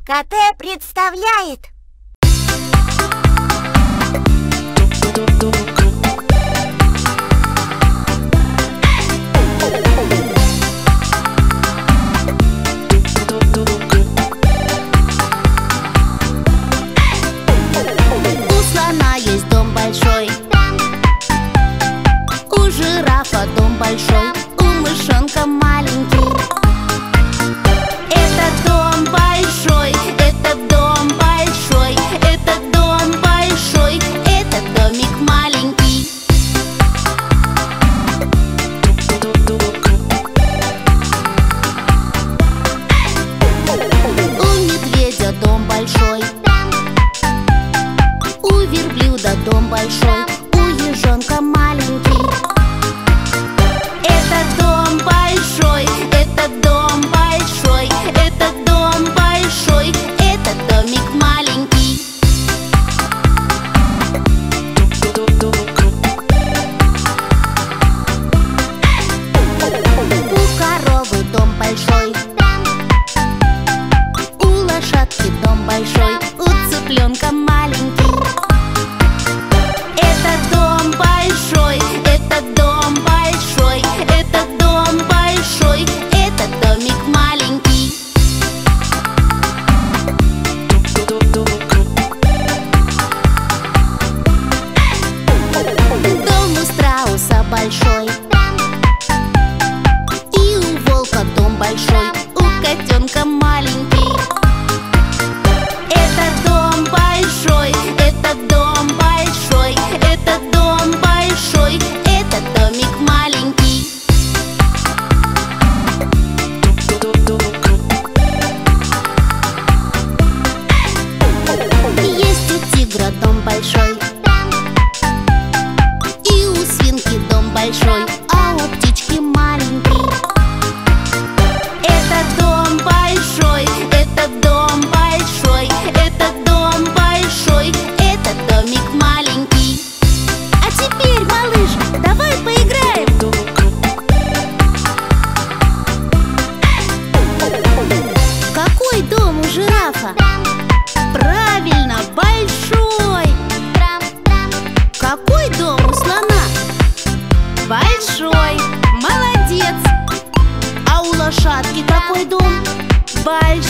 КТ представляет. У слона есть дом большой, у жирафа дом большой, у мышонка маленький. Это дом большой, это дом большой, это дом большой, это домик маленький. У медведя дом большой, у верблюда дом большой, у ежонка маленький. Это дом большой, это дом большой, это дом большой, это домик маленький. У коровы дом большой, у лошадки дом большой, у цыпленка маленький. Это дом большой, это дом большой, это дом большой, это домик маленький. Дом у страуса большой, и у волка дом большой, у котенка маленький. Это дом большой, это дом большой, это дом большой, это домик маленький. Есть у тигра дом большой, и у свинки дом большой, а у птички маленький. Это дом большой, это дом большой, это дом большой, это домик маленький. А теперь, малыш, давай поиграем. Какой дом у жирафа? Правильно, большой. Какой дом у слона? Большой, молодец. А у лошадки какой дом? Большой.